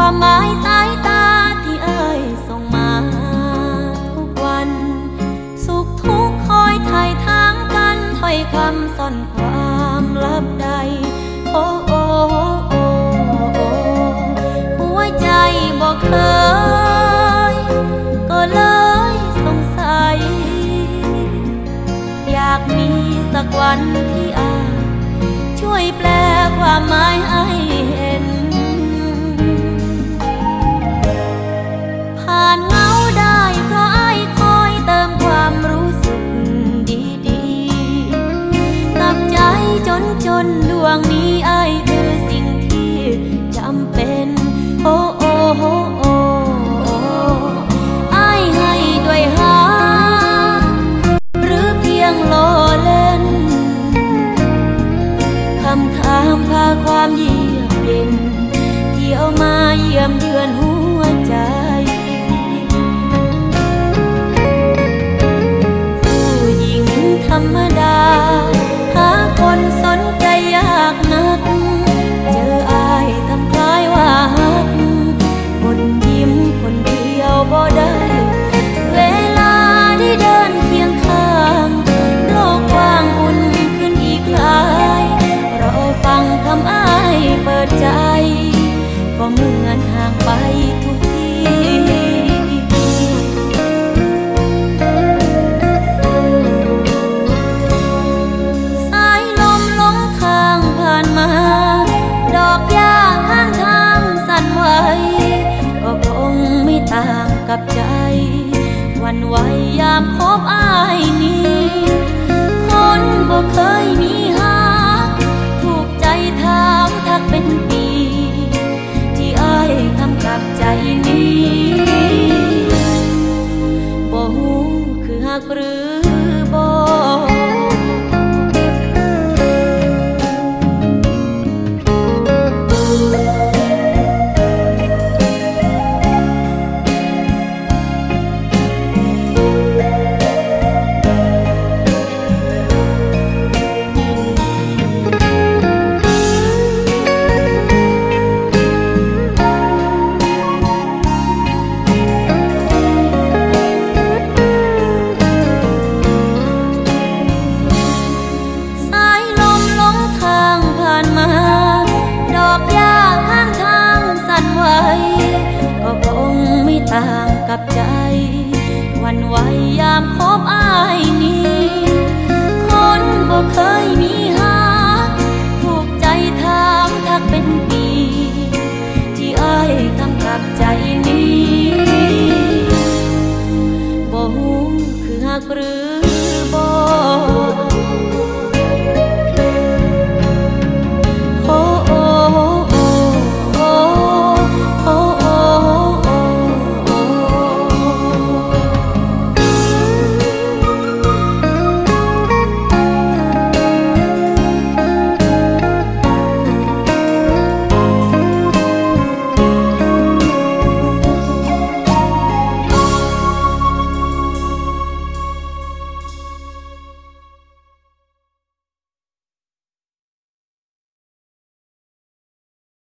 ความหมายสายตาที่เอ่ยส่งมาทุกวันสุขทุกข์คอยไถ่ทางกันถ้อยคำซ่อนความลับใดโอ้โอ้โอ้โอ้หัวใจบอกเคยก็เลยสงสัยอยากมีสักวันที่อาจช่วยแปลความหมายให้เห็นผ่านเงาได้เพราะอ้ายคอยเติมความรู้สึกดีๆกับใจจนดวงนี้อ้ายคือสิ่งที่จำเป็นโอ้โอ้โอ้โอ้อ้ายให้ด้วยหาหรือเพียงโลเล่นคำถามพาความเยือกเย็นที่เอามาเยี่ยมเยือนหัวใจผู้หญิงธรรมดาหาคนสนใจยากนักเจออ้ายทำคล้ายว่าฮักคนยิ้มคนเดียวบ่ได้เวลาที่เดินเคียงข้างโลกกว้างอุ่นขึ้นอีกหลายรอฟังคำอ้ายเปิดใจก็เหมือนห่างไปทุกทีสายลมหลงทางผ่านมาดอกหญ้าข้างทางสั่นไหวก็คงไม่ต่างกับใจหวั่นไหวยามพบอ้ายนี้คนบ่เคยมีหาถูกใจถามทักเป็นปีที่อ้ายทำกับใจนี้บ่ฮู้คือฮักหรือบ่ก็คงไม่ต่างกับใจหวั่นไหวยามพบอ้ายนี้คนบ่เคยมีหาถูกใจถามทักเป็นปี